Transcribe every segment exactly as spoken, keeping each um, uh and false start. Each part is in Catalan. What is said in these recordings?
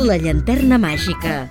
La llanterna màgica.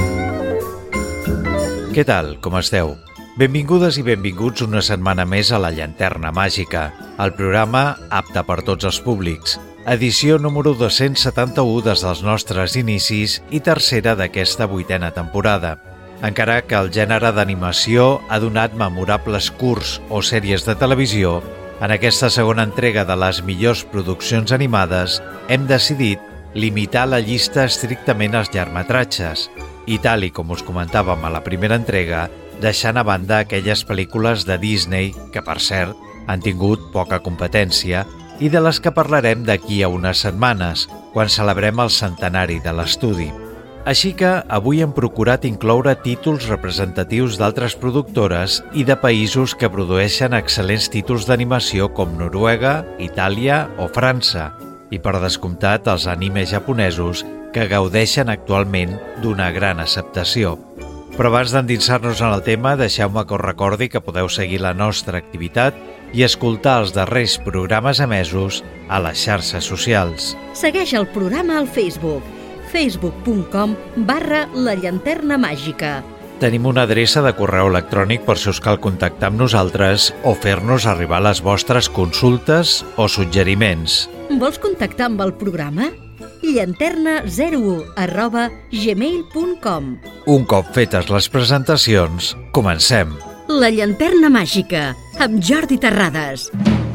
Què tal? Com esteu? Benvingudes i benvinguts una setmana més a La llanterna màgica, el programa apte per tots els públics. Edició número dos-cents setanta-u des dels nostres inicis i tercera d'aquesta vuitena temporada. Encara que el gènere d'animació ha donat memorables curts o sèries de televisió, en aquesta segona entrega de les millors produccions animades hem decidit limitar la llista estrictament als llargmetratges i, tal i com us comentàvem a la primera entrega, deixant a banda aquelles pel·lícules de Disney que, per cert, han tingut poca competència i de les que parlarem d'aquí a unes setmanes, quan celebrem el centenari de l'estudi. Així que avui hem procurat incloure títols representatius d'altres productores i de països que produeixen excel·lents títols d'animació com Noruega, Itàlia o França, i per descomptat els animes japonesos que gaudeixen actualment d'una gran acceptació. Però abans d'endinsar-nos en el tema, deixeu-me que us recordi que podeu seguir la nostra activitat i escoltar els darrers programes emesos a les xarxes socials. Segueix el programa al Facebook. facebook punt com barra la llanterna màgica. Tenim una adreça de correu electrònic per si us cal contactar amb nosaltres o fer-nos arribar les vostres consultes o suggeriments. Vols contactar amb el programa? llanterna zero u arroba gmail punt com. Un cop fetes les presentacions, comencem. La llanterna màgica, amb Jordi Terrades.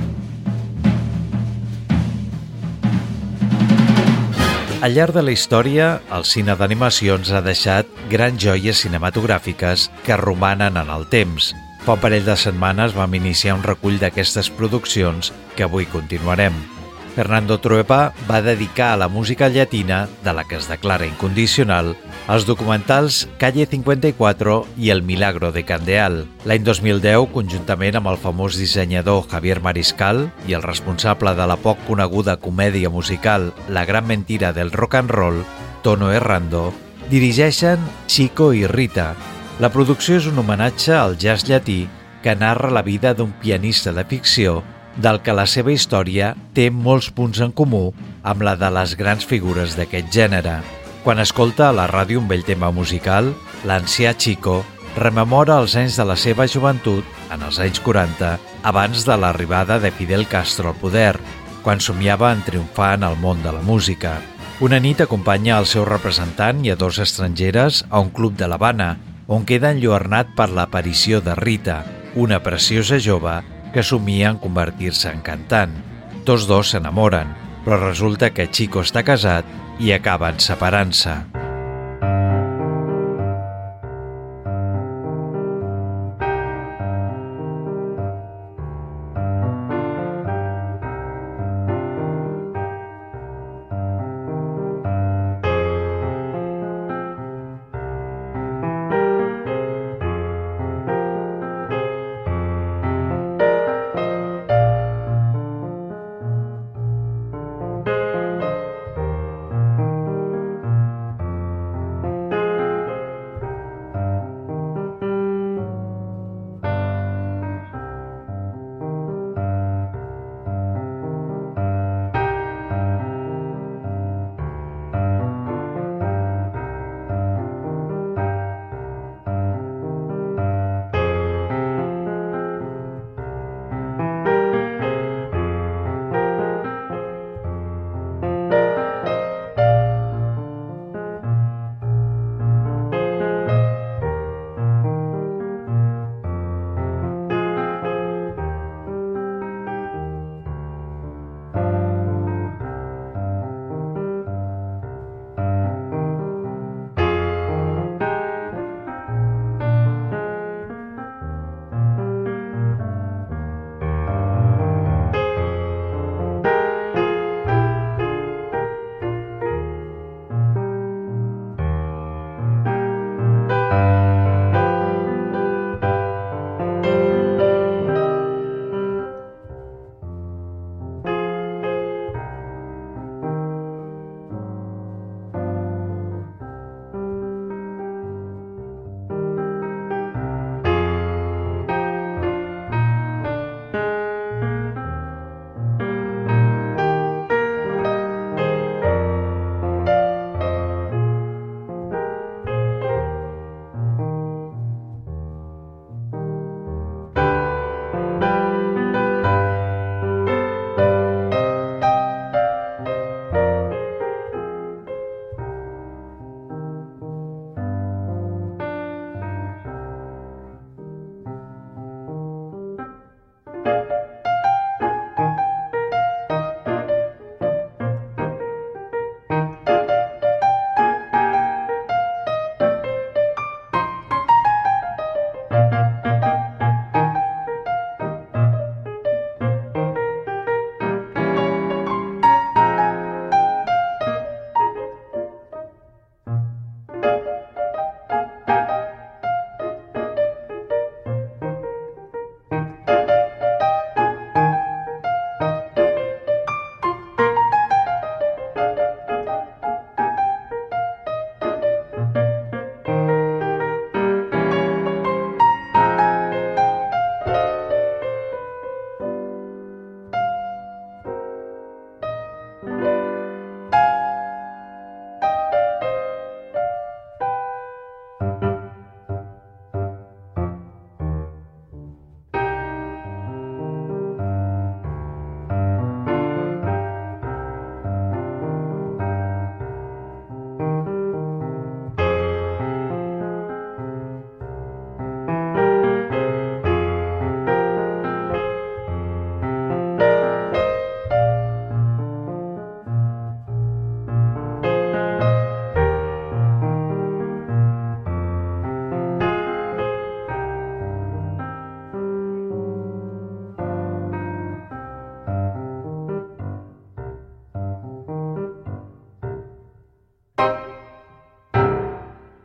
Al llarg de la història, el cine d'animació ens ha deixat grans joies cinematogràfiques que romanen en el temps. Fa un parell de setmanes vam iniciar un recull d'aquestes produccions que avui continuarem. Fernando Trueba va dedicar a la música llatina, de la que es declara incondicional, els documentals Calle cincuenta y cuatro i El milagro de Candeal. L'any dos mil deu, conjuntament amb el famós dissenyador Javier Mariscal i el responsable de la poc coneguda comèdia musical La gran mentira del rock and roll, Tono Errando, dirigeixen Chico i Rita. La producció és un homenatge al jazz llatí que narra la vida d'un pianista de ficció del que la seva història té molts punts en comú amb la de les grans figures d'aquest gènere. Quan escolta a la ràdio un vell tema musical, l'ancià Chico rememora els anys de la seva joventut, en els anys quaranta, abans de l'arribada de Fidel Castro al poder, quan somiava en triomfar en el món de la música. Una nit acompanya el seu representant i a dos estrangeres a un club de l'Havana, on queda enlluernat per l'aparició de Rita, una preciosa jove que somia en convertir-se en cantant. Tots dos s'enamoren, però resulta que Chico està casat i acaben separant-se.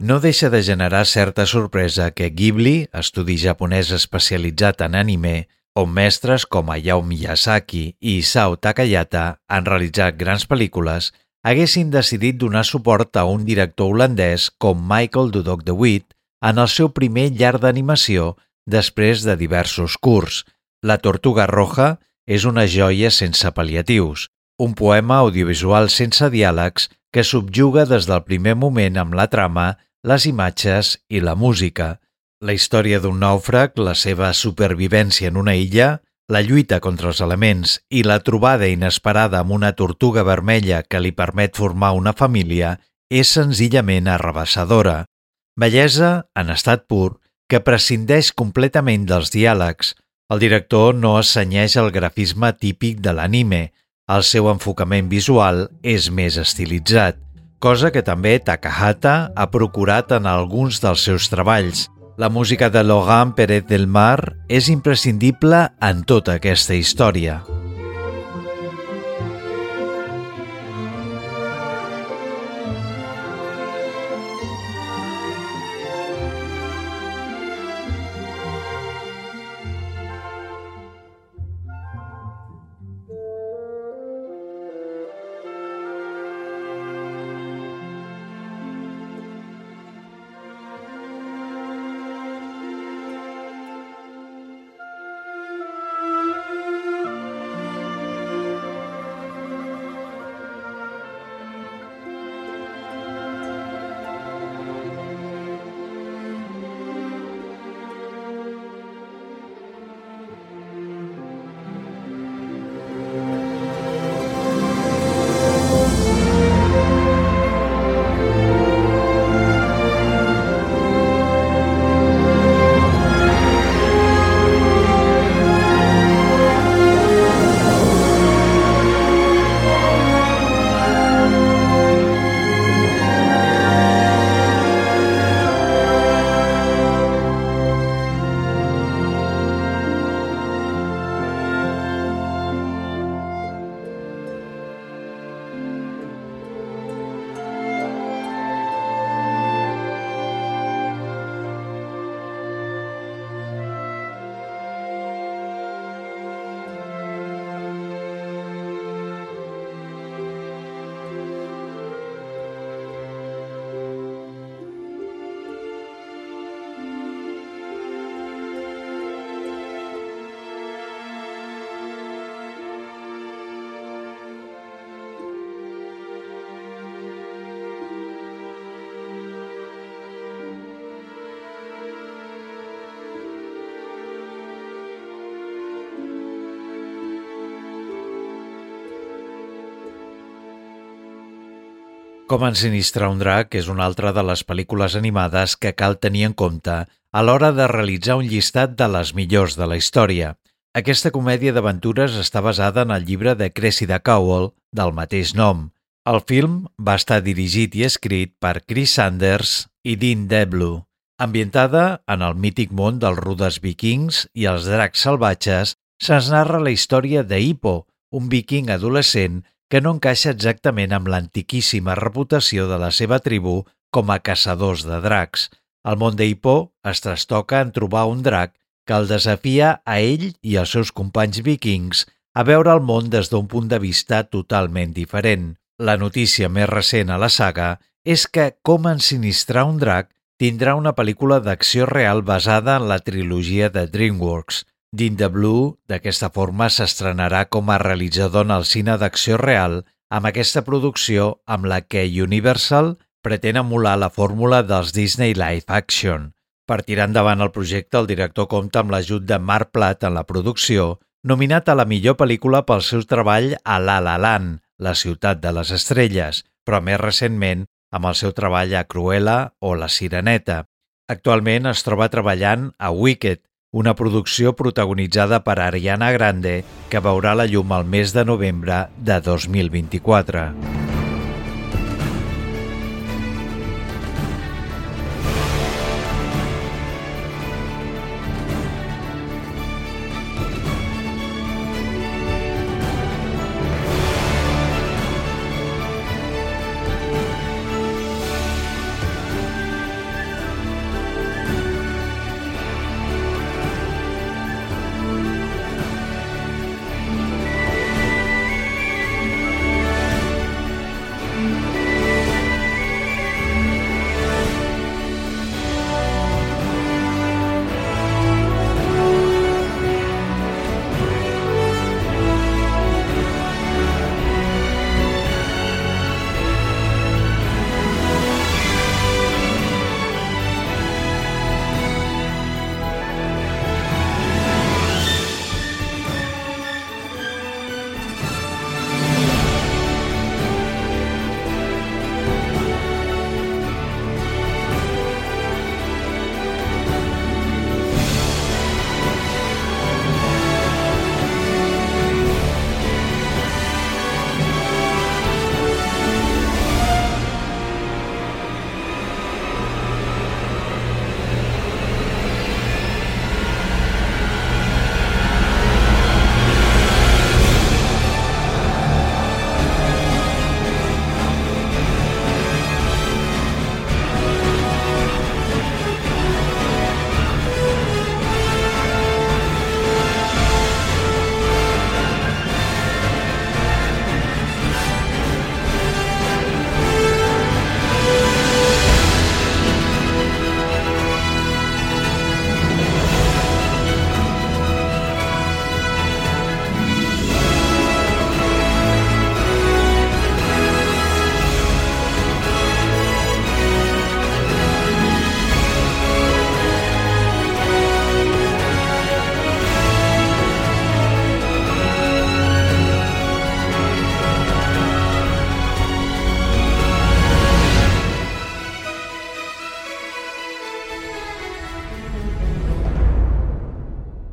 No deixa de generar certa sorpresa que Ghibli, estudi japonès especialitzat en anime, on mestres com Hayao Miyazaki i Isao Takahata han realitzat grans pel·lícules, haguessin decidit donar suport a un director holandès com Michael Dudok de Wit en el seu primer llarg d'animació després de diversos curts. La Tortuga Roja és una joia sense pal·liatius, un poema audiovisual sense diàlegs que subjuga des del primer moment amb la trama, les imatges i la música. La història d'un nàufrag, la seva supervivència en una illa, la lluita contra els elements i la trobada inesperada amb una tortuga vermella que li permet formar una família és senzillament arrabassadora. Bellesa en estat pur que prescindeix completament dels diàlegs. El director no es cenyeix al grafisme típic de l'anime. El seu enfocament visual és més estilitzat, cosa que també Takahata ha procurat en alguns dels seus treballs. La música de Laurent Pérez del Mar és imprescindible en tota aquesta història. Com ensinistrar un drac és una altra de les pel·lícules animades que cal tenir en compte a l'hora de realitzar un llistat de les millors de la història. Aquesta comèdia d'aventures està basada en el llibre de Cressida Cowell del mateix nom. El film va estar dirigit i escrit per Chris Sanders i Dean Deblu. Ambientada en el mític món dels rudes vikings i els dracs salvatges, se'ns narra la història de Hippo, un viking adolescent que no encaixa exactament amb l'antiquíssima reputació de la seva tribu com a caçadors de dracs. El món d'Hippo es trastoca en trobar un drac que el desafia a ell i als seus companys vikings a veure el món des d'un punt de vista totalment diferent. La notícia més recent a la saga és que Com ensinistrar un drac tindrà una pel·lícula d'acció real basada en la trilogia de DreamWorks. Dean Deblu, d'aquesta forma, s'estrenarà com a realitzador en el cine d'acció real amb aquesta producció amb la que Universal pretén emular la fórmula dels Disney Live Action. Per tirar endavant el projecte, el director compta amb l'ajut de Mark Platt en la producció, nominat a la millor pel·lícula pel seu treball a La La Land, La ciutat de les estrelles, però més recentment amb el seu treball a Cruella o La Sireneta. Actualment es troba treballant a Wicked, una producció protagonitzada per Ariana Grande que veurà la llum al mes de novembre de dos mil vint-i-quatre.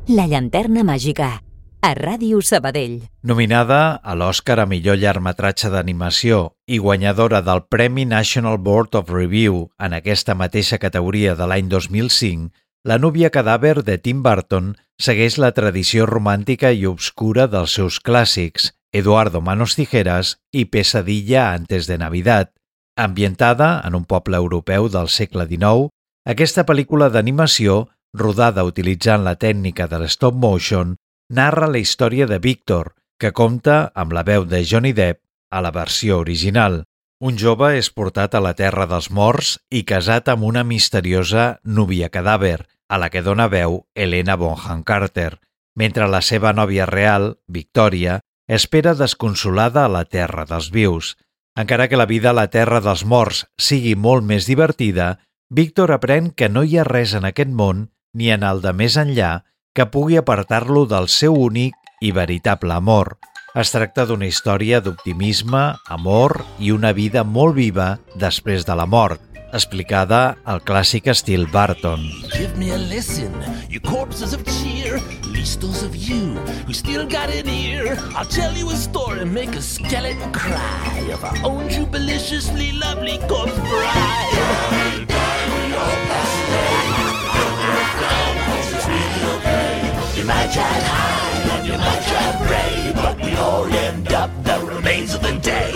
La llanterna màgica, a Ràdio Sabadell. Nominada a l'Oscar a millor llargmetratge d'animació i guanyadora del Premi National Board of Review en aquesta mateixa categoria de l'any dos mil cinc, La núvia cadàver de Tim Burton segueix la tradició romàntica i obscura dels seus clàssics, Eduardo Manos Tijeras i Pesadilla antes de Navidad. Ambientada en un poble europeu del segle dinou, aquesta pel·lícula d'animació, rodada utilitzant la tècnica de l'stop motion, narra la història de Víctor, que compta amb la veu de Johnny Depp a la versió original. Un jove és portat a la terra dels morts i casat amb una misteriosa núvia cadàver, a la que dona veu Helena Bonham Carter, mentre la seva nòvia real, Victòria, espera desconsolada a la terra dels vius. Encara que la vida a la terra dels morts sigui molt més divertida, Víctor aprèn que no hi ha res en aquest món, ni en el de més enllà, que pugui apartar-lo del seu únic i veritable amor. Es tracta d'una història d'optimisme, amor i una vida molt viva després de la mort, explicada al clàssic estil Burton. Give me a listen, you corpses of cheer, least those of you who still got an ear. I'll tell you a story, make a skeleton cry of our own jubiliciously lovely corpse bride. Die, die, we all pass away. It's really okay. You might try high and you might try pray, but we all end up the remains of the day.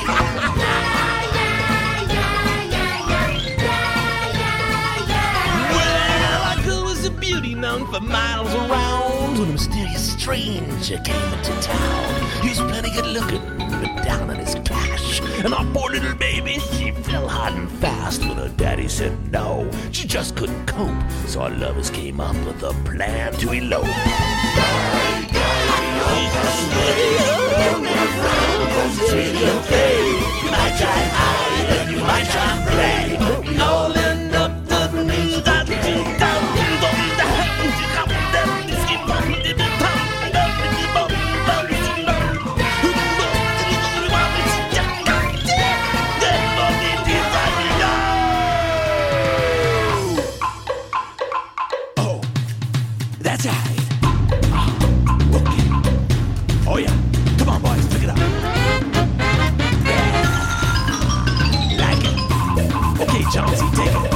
Known for miles around, when a mysterious stranger came into town. He's plenty good looking, but down on his cash. And our poor little baby, she fell hard and fast when her daddy said no. She just couldn't cope, so our lovers came up with a plan to elope. Die, die, we all pass away. It's really okay. You might try hide and you might try play, but we all end up the remains of that down. That's right. Oh, okay. Oh yeah. Come on, boys, pick it up. Yeah. Like it. Okay, Jonesy, take it.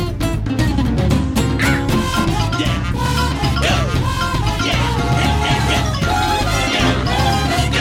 Yeah. Go. Yeah. Yeah. Yeah. Yeah. Yeah.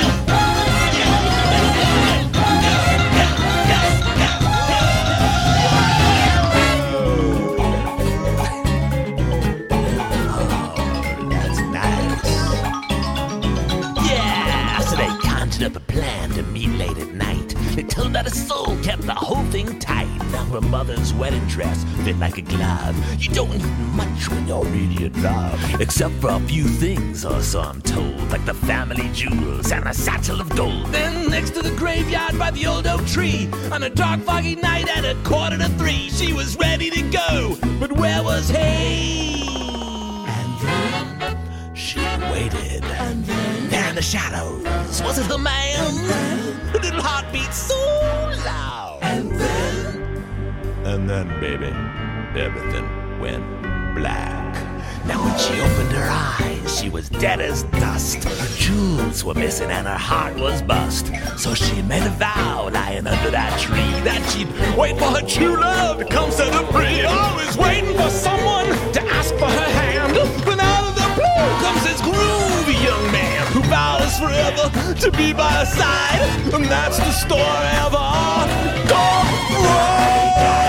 Up a plan to meet late at night. It turned out his soul kept the whole thing tight. Now her mother's wedding dress fit like a glove. You don't need much when you're really in love, except for a few things, or so I'm told, like the family jewels and a satchel of gold. Then next to the graveyard by the old oak tree, on a dark foggy night at a quarter to three, she was ready to go, but where was he? And then she waited. And then there in the shadows, was it the man? Her little heart beat so loud. And then, and then, baby, everything went black. Now when she opened her eyes, she was dead as dust. Her jewels were missing and her heart was bust. So she made a vow lying under that tree that she'd wait for her true love to come set her free. Always waiting for someone to ask for her hand. When out of the blue comes this groovy young man who vows forever to be by her side. And that's the story of our Gone Road.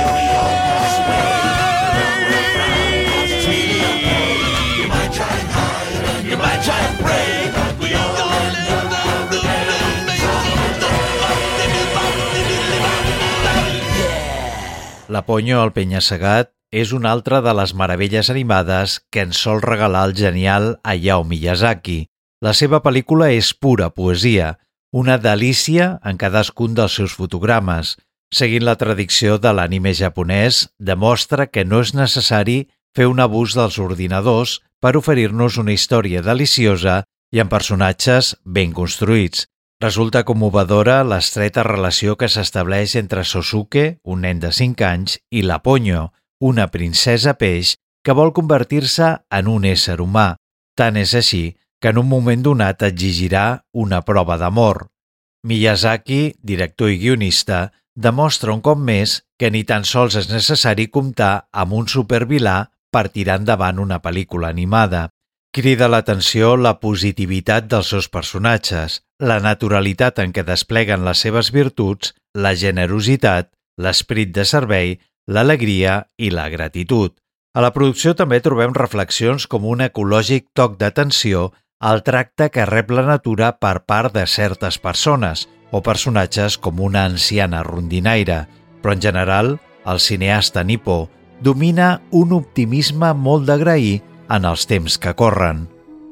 You might try and pray, but we all end up the La Ponyo al penya-segat és una altra de les meravelles animades que ens sol regalar el genial Hayao Miyazaki. La seva pel·lícula és pura poesia, una delícia en cadascun dels seus fotogrames. Seguint la tradició de l'anime japonès, demostra que no és necessari fer un abús dels ordinadors per oferir-nos una història deliciosa i amb personatges ben construïts. Resulta commovedora l'estreta relació que s'estableix entre Sosuke, un nen de cinc anys, i la Ponyo, una princesa peix que vol convertir-se en un ésser humà. Tant és així que en un moment donat exigirà una prova d'amor. Miyazaki, director i guionista, demostra un cop més que ni tan sols és necessari comptar amb un supervilà per tirar endavant una pel·lícula animada. Crida l'atenció la positivitat dels seus personatges, la naturalitat en què despleguen les seves virtuts, la generositat, l'esperit de servei, l'alegria i la gratitud. A la producció també trobem reflexions com un ecològic toc d'atenció al tracte que rep la natura per part de certes persones o personatges com una anciana rondinaire, però en general el cineasta nipó domina un optimisme molt d'agrair en els temps que corren.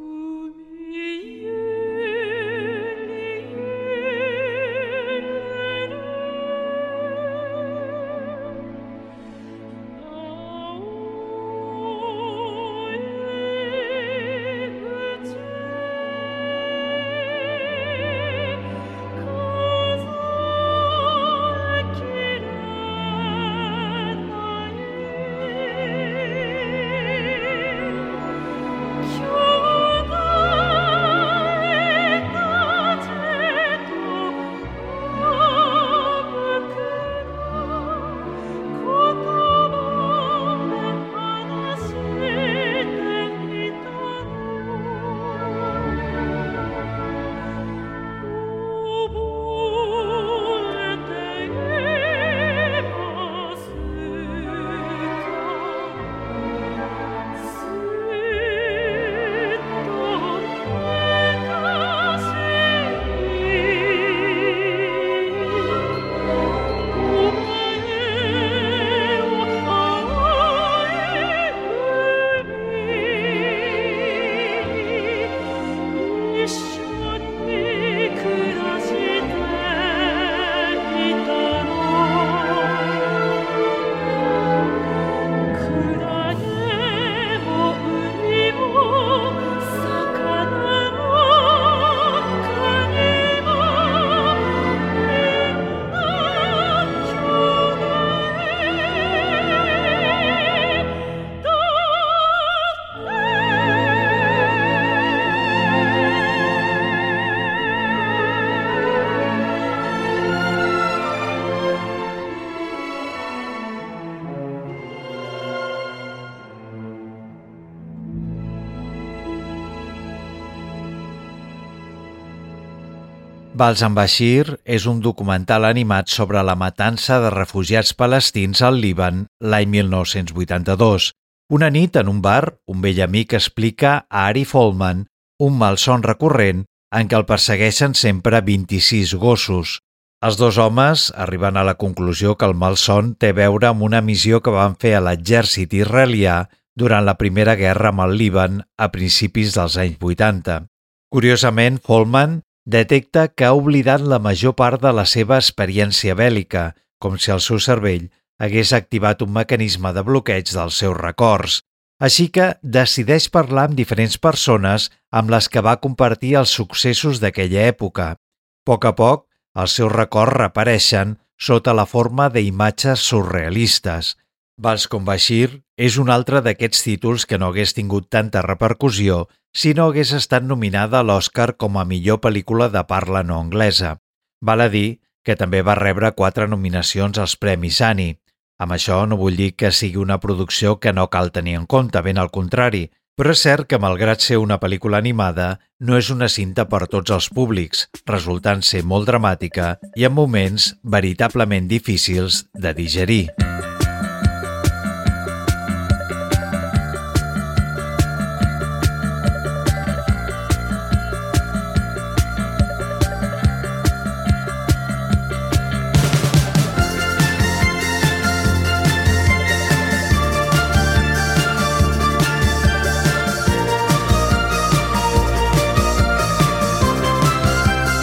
Balsam-Bashir és un documental animat sobre la matança de refugiats palestins al Líban l'any mil nou-cents vuitanta-dos. Una nit, en un bar, un vell amic explica a Ari Folman un malson recurrent en què el persegueixen sempre vint-i-sis gossos. Els dos homes arriben a la conclusió que el malson té a veure amb una missió que van fer a l'exèrcit israelià durant la Primera Guerra amb el Líban a principis dels anys vuitanta. Curiosament, Folman detecta que ha oblidat la major part de la seva experiència bèl·lica, com si el seu cervell hagués activat un mecanisme de bloqueig dels seus records. Així que decideix parlar amb diferents persones amb les que va compartir els successos d'aquella època. A poc a poc, els seus records reapareixen sota la forma d'imatges surrealistes. Balsam-Bashir és un altre d'aquests títols que no hagués tingut tanta repercussió si no hagués estat nominada a l'Oscar com a millor pel·lícula de parla no anglesa. Val a dir que també va rebre quatre nominacions als Premis Annie. Amb això no vull dir que sigui una producció que no cal tenir en compte, ben al contrari, però és cert que, malgrat ser una pel·lícula animada, no és una cinta per tots els públics, resultant ser molt dramàtica i en moments veritablement difícils de digerir.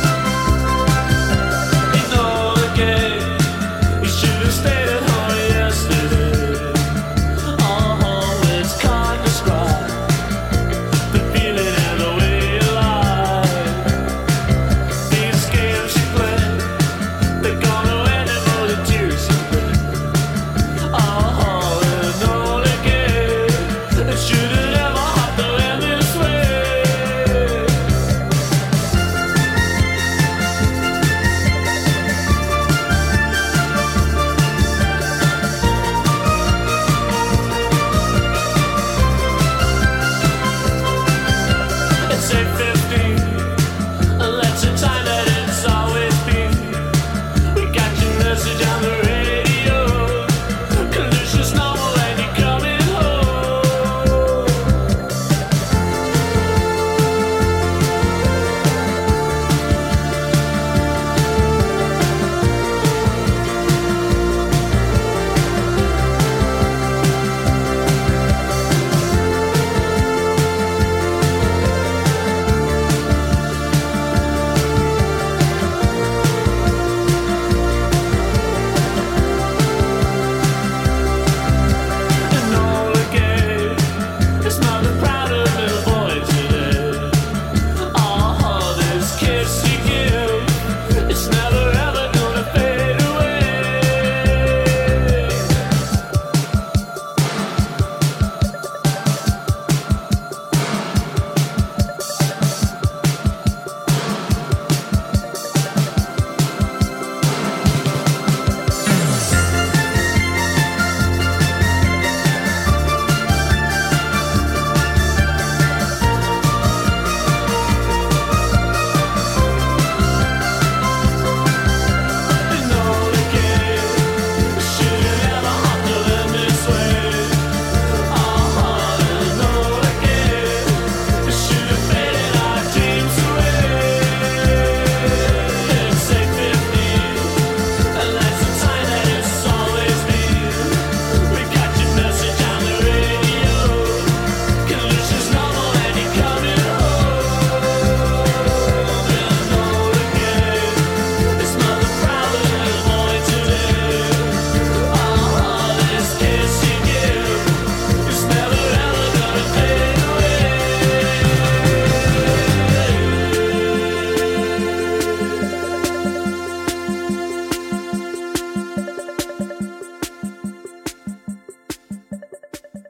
Stayed at home, yes.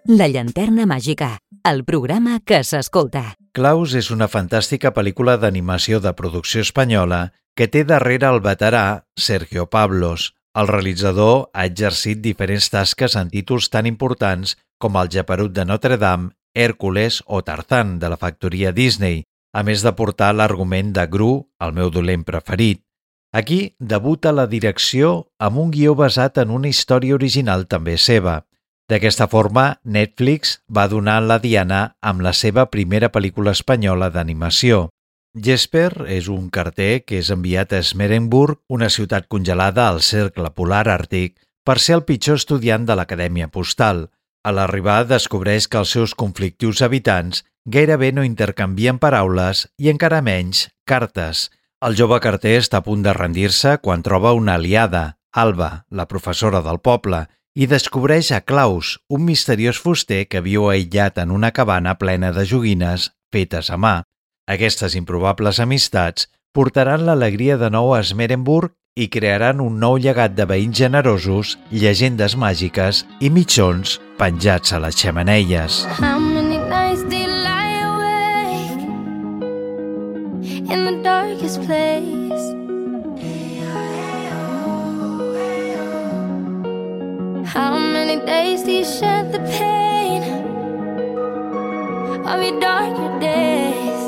La llanterna màgica, el programa que s'escolta. Klaus és una fantàstica pel·lícula d'animació de producció espanyola que té darrere el veterà Sergio Pablos. El realitzador ha exercit diferents tasques en títols tan importants com El Geperut de Notre Dame, Hèrcules o Tarzan de la factoria Disney, a més de portar l'argument de Gru, el meu dolent preferit. Aquí debuta la direcció amb un guió basat en una història original també seva. D'aquesta forma, Netflix va donar la diana amb la seva primera pel·lícula espanyola d'animació. Jesper és un carter que és enviat a Smerenburg, una ciutat congelada al cercle polar àrtic, per ser el pitjor estudiant de l'Acadèmia Postal. A l'arribar descobreix que els seus conflictius habitants gairebé no intercanvien paraules i encara menys cartes. El jove carter està a punt de rendir-se quan troba una aliada, Alba, la professora del poble, i descobreix a Klaus, un misteriós fuster que viu aïllat en una cabana plena de joguines fetes a mà. Aquestes improbables amistats portaran l'alegria de nou a Smerenburg i crearan un nou llegat de veïns generosos, llegendes màgiques i mitjons penjats a les xemeneies. How many nights do you lie awake in the darkest place? How many days do you shed the pain of your darker days?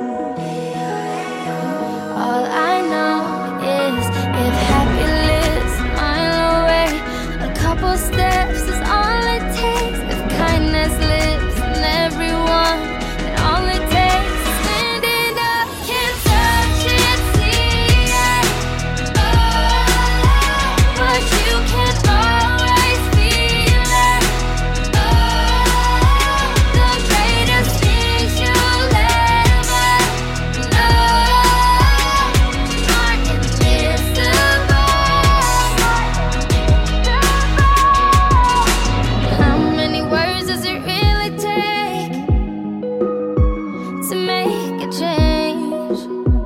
All I know is if happy lives a mile away, a couple steps is all it takes. If kindness lives in everyone, then all it takes is standing up. Can't touch it, see it, oh, but you can always feel it. Oh, the greatest things you'll ever know. How many words does it really take to make a change?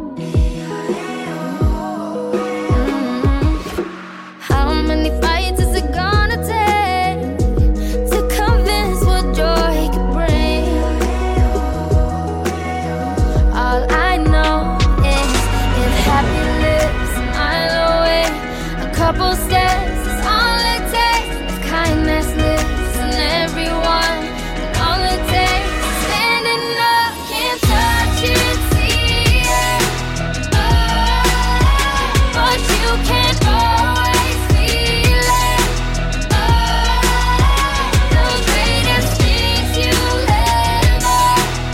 Mm. How many fights is it gonna take to convince what joy could bring? All I know is if happy lives a mile away, a couple steps is all it takes. If kindness lives in everyone, then all it takes is standing up. Can't touch it, see it, oh, but you can always feel it. Oh, the greatest things you'll ever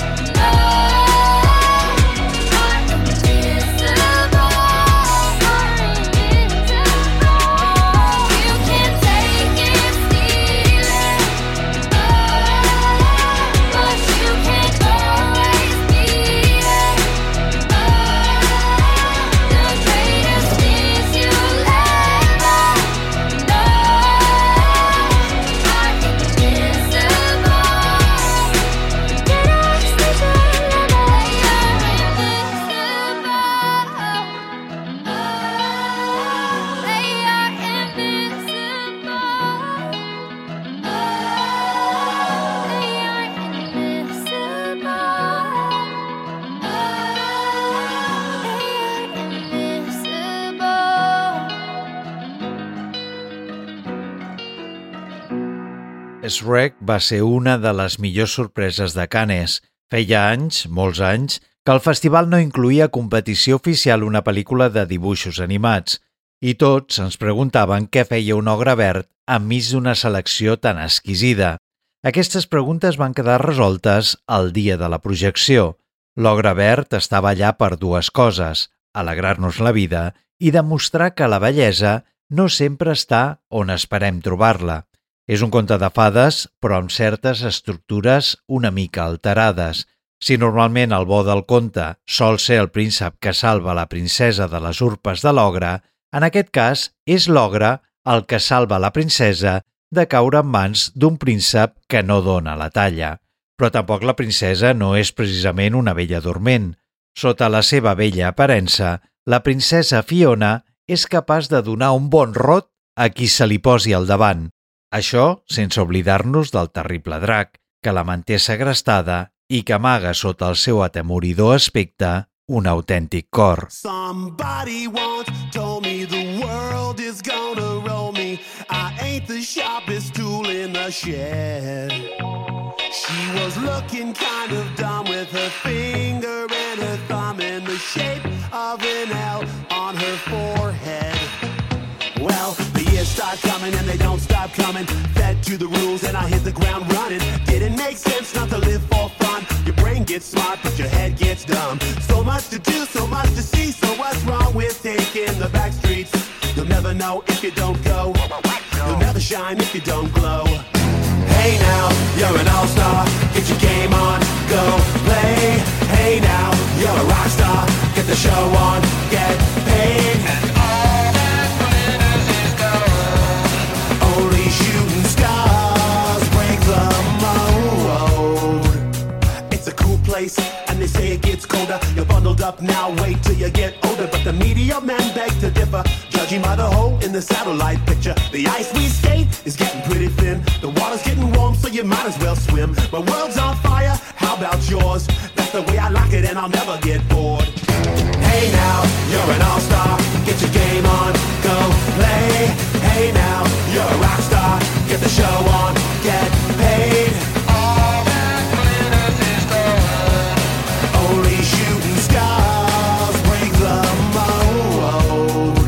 know are invisible, are invisible. You can't take it, steal it, oh, but you can always be it. Oh, the greatest things you'll ever know are invisible. Get off station, they are invisible. Oh, they are invisible. Oh, they are invisible. Shrek va ser una de les millors sorpreses de Cannes. Feia anys, molts anys, que el festival no incluïa competició oficial una pel·lícula de dibuixos animats, i tots ens preguntaven què feia un ogre verd enmig d'una selecció tan exquisida. Aquestes preguntes van quedar resoltes el dia de la projecció. L'ogre verd estava allà per dues coses: alegrar-nos la vida i demostrar que la bellesa no sempre està on esperem trobar-la. És un conte de fades, però amb certes estructures una mica alterades. Si normalment el bo del conte sol ser el príncep que salva la princesa de les urpes de l'ogre, en aquest cas és l'ogre el que salva la princesa de caure en mans d'un príncep que no dona la talla. Però tampoc la princesa no és precisament una bella dorment. Sota la seva bella aparença, la princesa Fiona és capaç de donar un bon rot a qui se li posi al davant. Això sense oblidar-nos del terrible drac, que la manté segrestada i que amaga sota el seu atemoridor aspecte un autèntic cor. Somebody once told me the world is gonna roll me. I ain't the sharpest tool in the shed. She was looking kind of dumb with her finger and her thumb in the shape of an L on her forehead. Well, the years start coming and they don't stop coming. Fed to the rules and I hit the ground running. Didn't make sense not to live for fun. Your brain gets smart but your head gets dumb. So much to do, so much to see. So what's wrong with taking the back streets? You'll never know if you don't go. You'll never shine if you don't glow. Hey now, you're an all-star. Get your game on, go play. Hey now, you're a rock star. Get the show on, get paid. And all that glitters is gold. Only shooting stars break the mold. It's a cool place, and they say it gets colder. You're bundled up now, wait till you get older. But the media men beg to differ, judging by the hole in the satellite picture. The ice we skate is getting pretty thin. The water's getting warm, so you might as well swim. My world's on fire, how about yours? That's the way I like it, and I'll never get bored. Hey now, you're an all-star. Get your game on, go play. Hey now, you're a rock star. Get the show on, get paid. All that glitters is gold. Only shooting stars break the mold.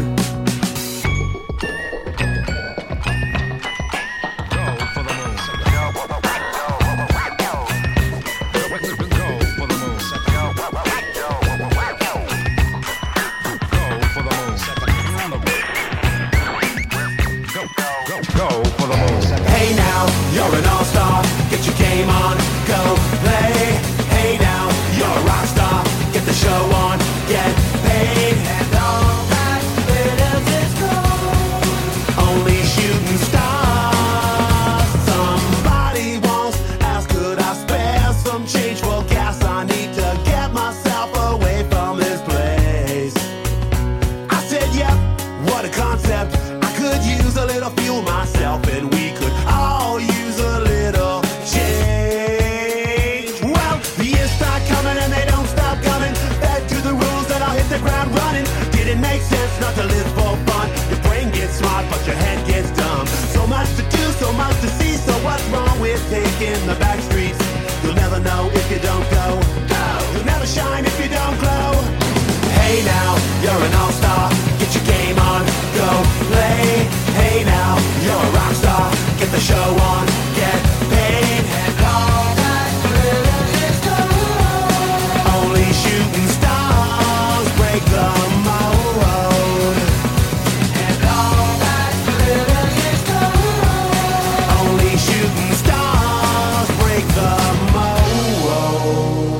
Hey now, you're an all-star. Get your game on, go play. Hey now, you're a rock star. Get the show on, get paid. And all that glitters is gold. Only shooting stars. Somebody once asked, could I spare some change for gas? I need to get myself away from this place. I said, yep, what a concept. I could use a little fuel myself, and we could all use a little change. Well, the years start coming and they don't stop coming. Back to the rules that I'll hit the ground running. Didn't make sense not to live for fun. Your brain gets smart but your head gets dumb. So much to do, so much to see. So what's wrong with taking the back streets? You'll never know if you don't go. You'll never shine if you don't glow. Hey now, you're an all-star. Get your game on, go play. Hey now, you're a rock star. Get the show on, get paid. And all that glitters is gold. Only shooting stars break the mold. And all that glitters is gold. Only shooting stars break the mold.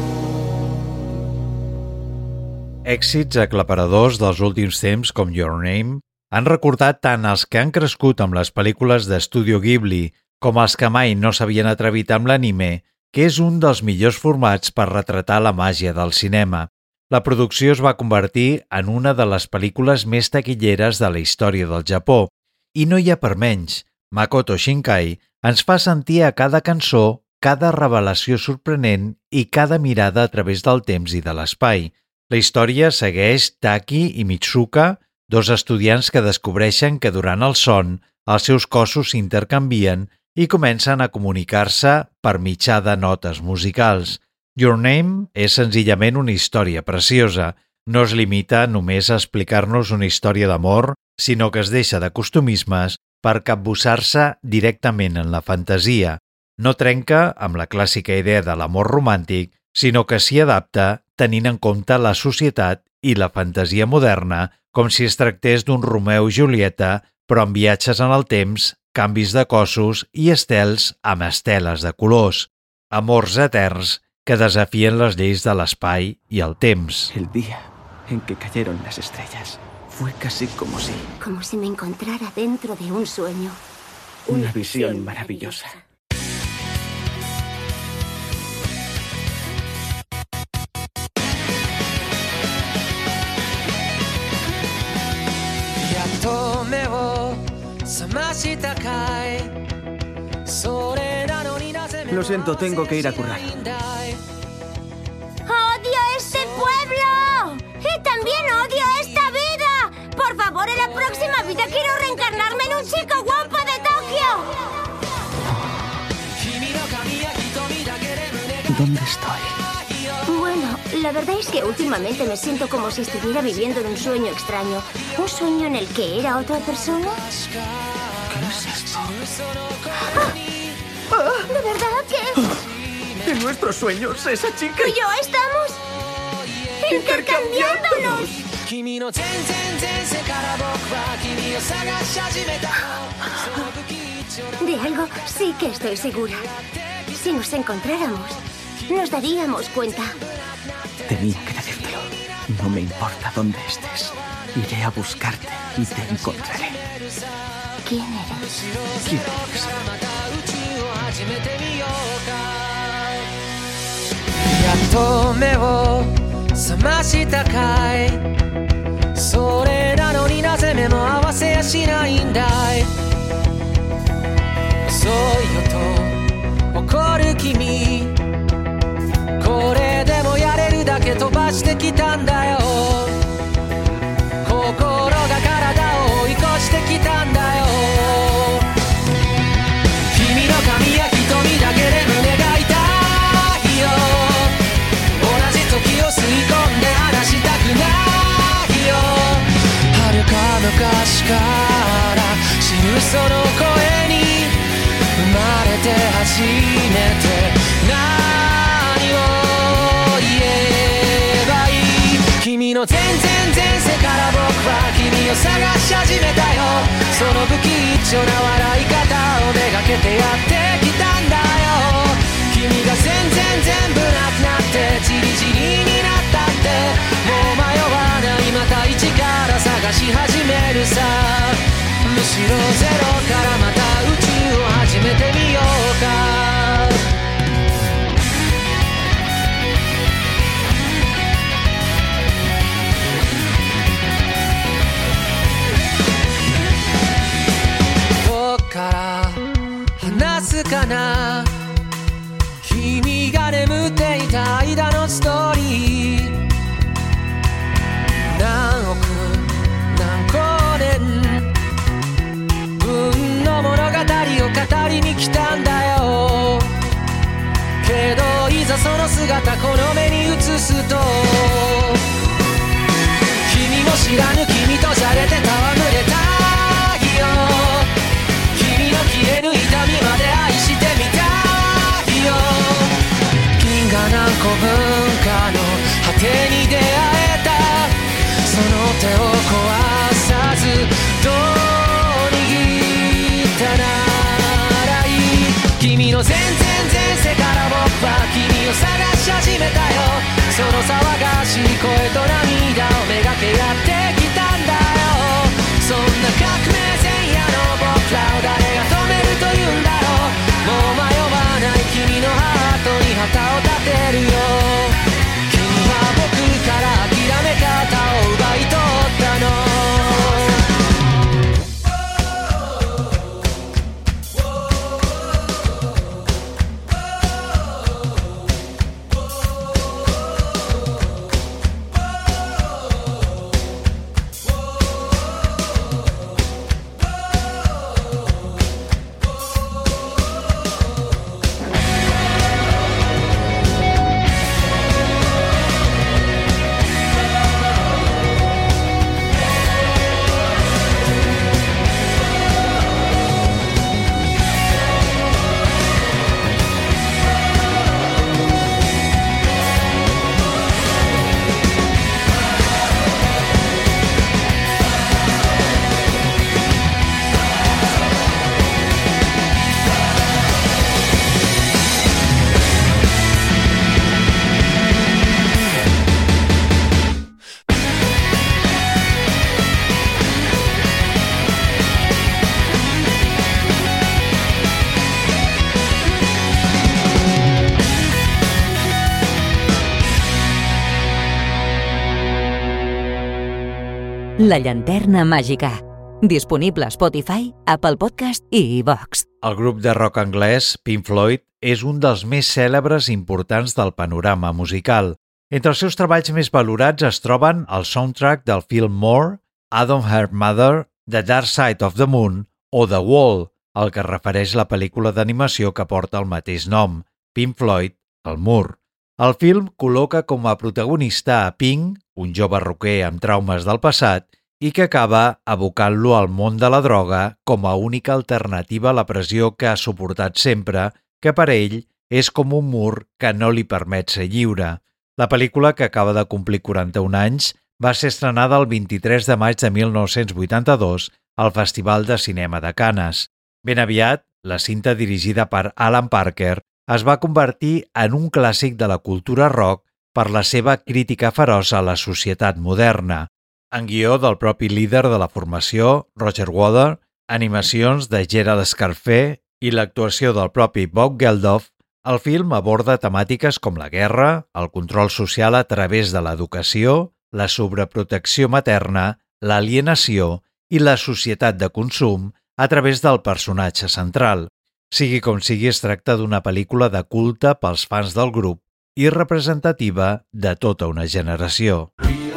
Èxits aclaparadors dels últims temps com Your Name han recordat tant els que han crescut amb les pel·lícules d'Estudio Ghibli com els que mai no s'havien atrevit amb l'anime, que és un dels millors formats per retratar la màgia del cinema. La producció es va convertir en una de les pel·lícules més taquilleres de la història del Japó. I no hi ha per menys. Makoto Shinkai ens fa sentir a cada cançó, cada revelació sorprenent i cada mirada a través del temps i de l'espai. La història segueix Taki i Mitsuka, dos estudiants que descobreixen que durant el son els seus cossos s'intercanvien i comencen a comunicar-se per mitjà de notes musicals. Your Name és senzillament una història preciosa. No es limita només a explicar-nos una història d'amor, sinó que es deixa de costumismes per capbussar-se directament en la fantasia. No trenca amb la clàssica idea de l'amor romàntic, sinó que s'hi adapta tenint en compte la societat i la fantasia moderna, com si es tractés d'un Romeu i Julieta, però amb viatges en el temps, canvis de cossos i estels amb esteles de colors. Amors eterns que desafien les lleis de l'espai i el temps. El día en que cayeron las estrellas fue casi como si... Como si me encontrara dentro de un sueño. Una, una visión maravillosa. Ya 目を覚ましたかい Lo siento, tengo que ir a currar. ¡Odio este pueblo! ¡Y también odio esta vida! Por favor, en la próxima vida quiero reencarnarme en un chico guapo de Tokio. ¿Dónde estoy? Bueno, la verdad es que últimamente me siento como si estuviera viviendo en un sueño extraño. ¿Un sueño en el que era otra persona? ¿Qué es esto? ¡Ah! ¿De verdad que...? En nuestros sueños, esa chica... ¿Y yo estamos...? ¡Intercambiándonos! De algo sí que estoy segura. Si nos encontráramos, nos daríamos cuenta. Tenía que decírtelo. No me importa dónde estés. Iré a buscarte y te encontraré. ¿Quién eres? ¿Quién eres? やっと目を覚ましたかいそれなのになぜ目も合わせやしないんだい遅いよと怒る君これでもやれるだけ飛ばしてきたんだよ心が体を追い越してきたんだよ君の髪や瞳だけで胸が痛いよ同じ時を吸い込んで離したくないよ遥か昔から知るその声に生まれて初めて何を言えばいい君の全然前世から僕は君を探し始めたよその不吉祥な笑い方をめがけてやってきたんだよ君が全然全部なくなってチリチリになったってもう迷わないまた一から探し始めるさむしろゼロからまた宇宙を始めてみようかどっから話すかな君が眠っていた間のストーリー何億何光年分の物語を語りに来たんだよけどいざその姿この目に映すと君も知らぬ君とじゃれて戯れたいよ君の消えぬ痛みまで愛してみたいよ銀河何個分かの果てに出会えたその手を壊さずどう握ったならいい君の全然前世から僕は君を探し始めたよその騒がしい声と涙をめがけやってきたんだよそんな革命前夜の僕らを誰が止めるというんだろうもう迷わない君のハートに旗を立てるよ君は僕から諦め方を奪い取ったの La llanterna màgica, Disponible a Spotify, Apple Podcast i iVoox. El grup de rock anglès Pink Floyd és un dels més cèlebres i importants del panorama musical. Entre els seus treballs més valorats es troben el soundtrack del film More, Adam Her Mother, The Dark Side of the Moon o The Wall, el que refereix la pel·lícula d'animació que porta el mateix nom, Pink Floyd, el mur. El film col·loca com a protagonista a Pink, un jove rocker amb traumes del passat, i que acaba abocant-lo al món de la droga com a única alternativa a la pressió que ha suportat sempre, que per ell és com un mur que no li permet ser lliure. La pel·lícula, que acaba de complir quaranta-un anys, va ser estrenada el vint-i-tres de maig de mil nou-cents vuitanta-dos al Festival de Cinema de Canes. Ben aviat, la cinta dirigida per Alan Parker es va convertir en un clàssic de la cultura rock per la seva crítica feroç a la societat moderna. En guió del propi líder de la formació, Roger Waters, animacions de Gerald Scarfe i l'actuació del propi Bob Geldof, el film aborda temàtiques com la guerra, el control social a través de l'educació, la sobreprotecció materna, l'alienació i la societat de consum a través del personatge central. Sigui com sigui, es tracta d'una pel·lícula de culte pels fans del grup i representativa de tota una generació.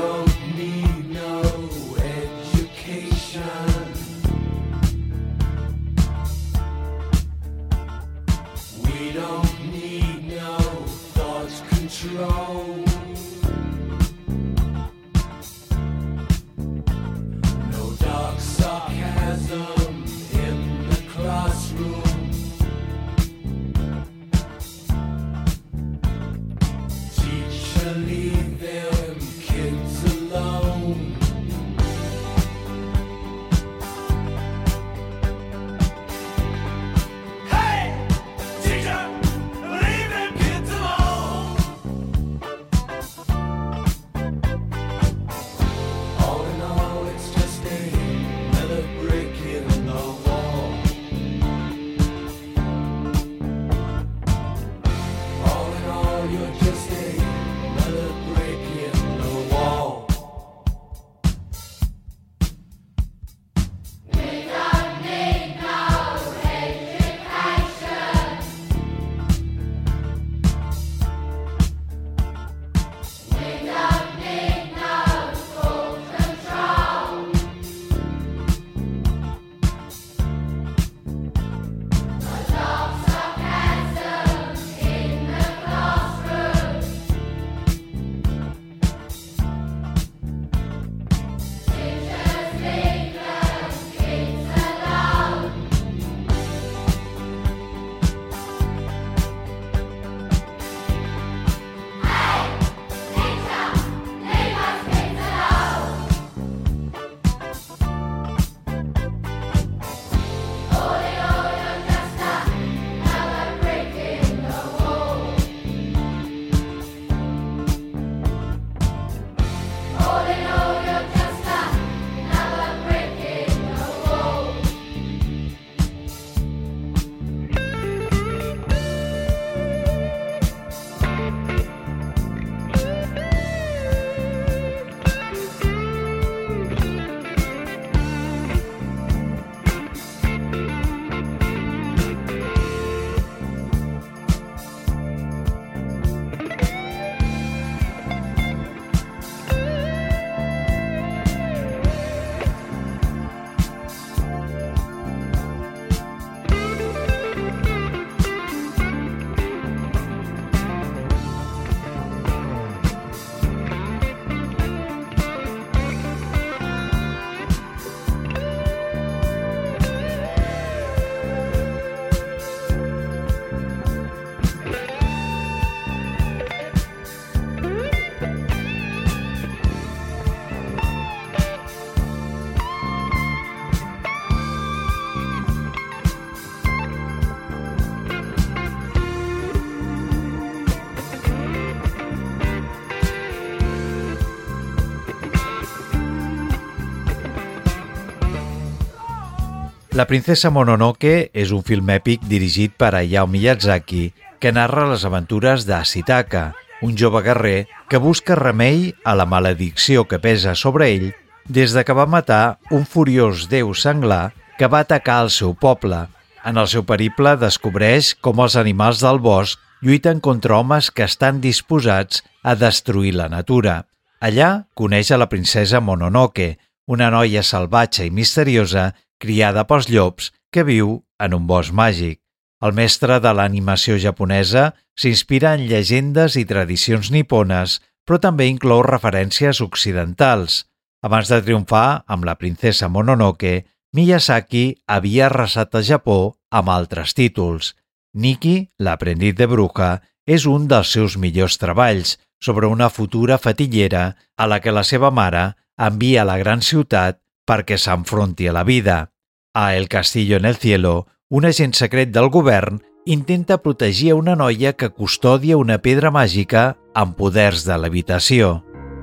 La princesa Mononoke és un film èpic dirigit per Hayao Miyazaki que narra les aventures d'Ashitaka, un jove guerrer que busca remei a la maledicció que pesa sobre ell des de que va matar un furiós déu senglar que va atacar el seu poble. En el seu periple descobreix com els animals del bosc lluiten contra homes que estan disposats a destruir la natura. Allà coneix a la princesa Mononoke, una noia salvatge i misteriosa criada pels llops que viu en un bosc màgic. El mestre de l'animació japonesa s'inspira en llegendes i tradicions nipones, però també inclou referències occidentals. Abans de triomfar amb la princesa Mononoke, Miyazaki havia arrasat a Japó amb altres títols. Nikki, l'aprendiz de bruja, és un dels seus millors treballs sobre una futura fetillera a la que la seva mare envia a la gran ciutat perquè s'enfronti a la vida. A El castillo en el cielo, un agent secret del govern intenta protegir a una noia que custodia una pedra màgica amb poders de levitació.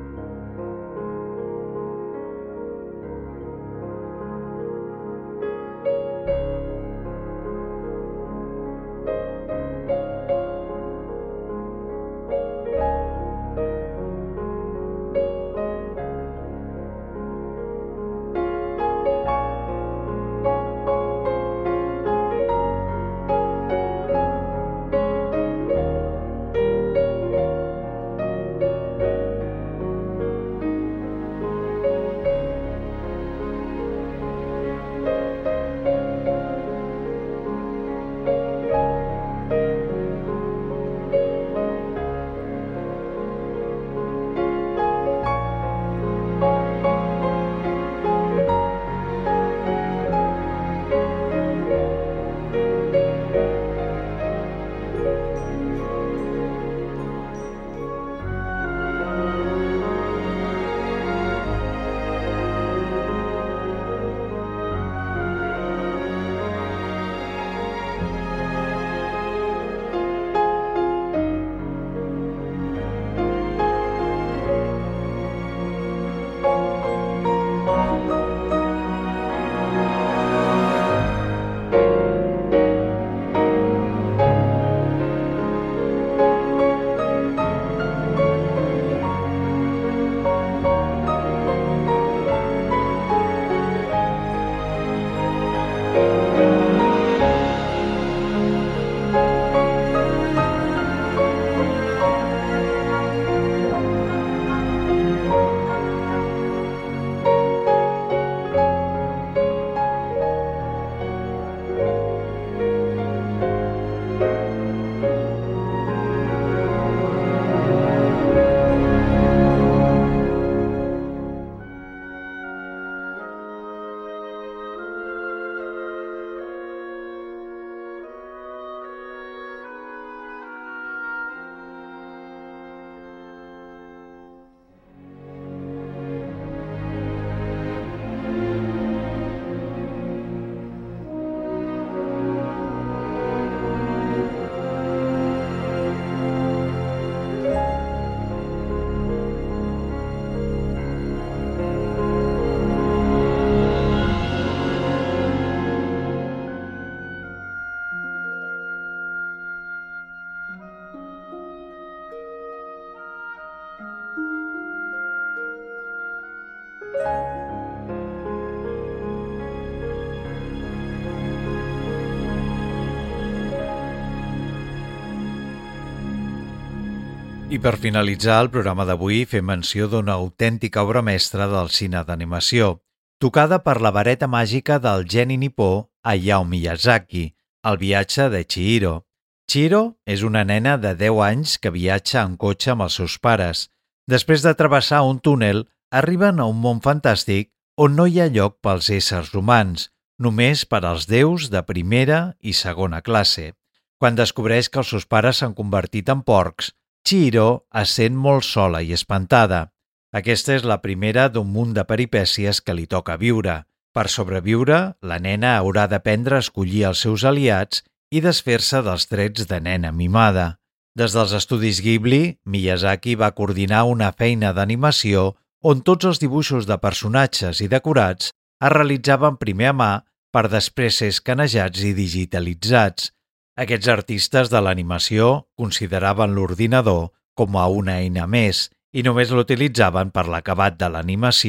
I per finalitzar el programa d'avui fem menció d'una autèntica obra mestra del cine d'animació, tocada per la vareta màgica del geni nipó Hayao Miyazaki, El viatge de Chihiro. Chihiro és una nena de deu anys que viatja en cotxe amb els seus pares. Després de travessar un túnel, arriben a un món fantàstic on no hi ha lloc pels éssers humans, només per als déus de primera i segona classe. Quan descobreix que els seus pares s'han convertit en porcs, Chihiro es sent molt sola i espantada. Aquesta és la primera d'un munt de peripècies que li toca viure. Per sobreviure, la nena haurà d'aprendre a escollir els seus aliats i desfer-se dels trets de nena mimada. Des dels estudis Ghibli, Miyazaki va coordinar una feina d'animació on tots els dibuixos de personatges i decorats es realitzaven primer a mà per després ser escanejats i digitalitzats. Aquests artistes de l'animació consideraven l'ordinador com a una eina més i només l'utilitzaven per l'acabat de l'animació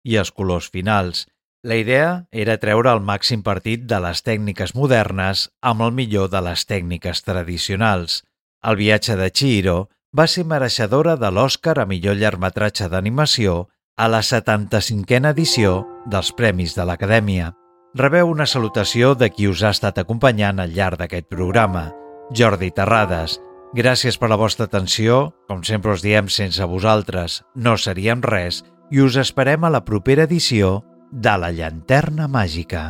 i els colors finals. La idea era treure el màxim partit de les tècniques modernes amb el millor de les tècniques tradicionals. El viatge de Chihiro va ser mereixedora de l'Oscar a millor llargmetratge d'animació a la setanta-cinquena edició dels Premis de l'Acadèmia. Rebeu una salutació de qui us ha estat acompanyant al llarg d'aquest programa, Jordi Terrades. Gràcies per la vostra atenció. Com sempre us diem, sense vosaltres no seríem res i us esperem a la propera edició de La Llanterna Màgica.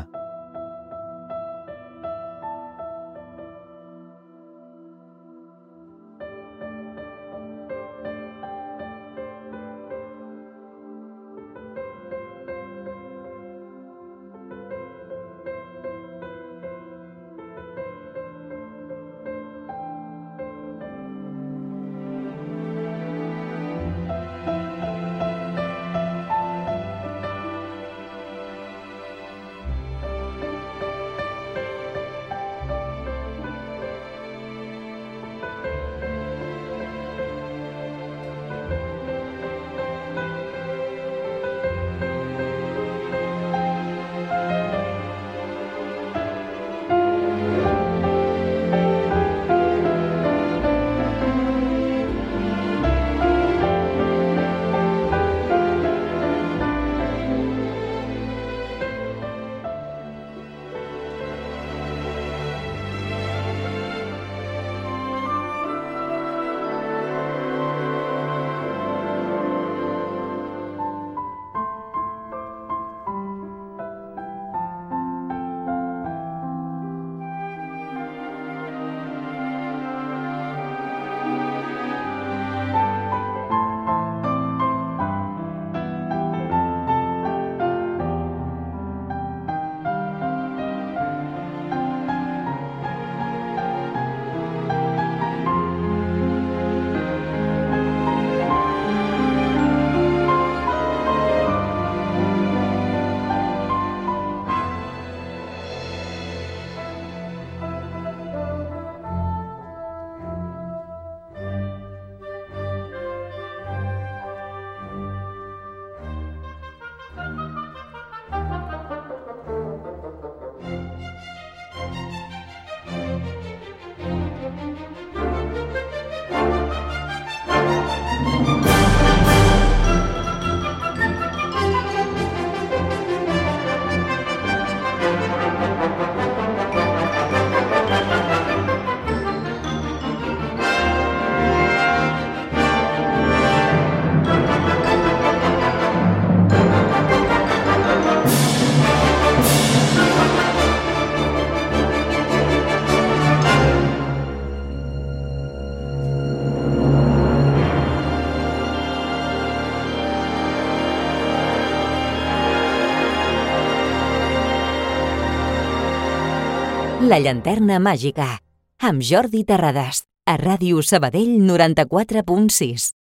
La Llanterna Màgica, amb Jordi Terrades, a Ràdio Sabadell noranta-quatre punt sis.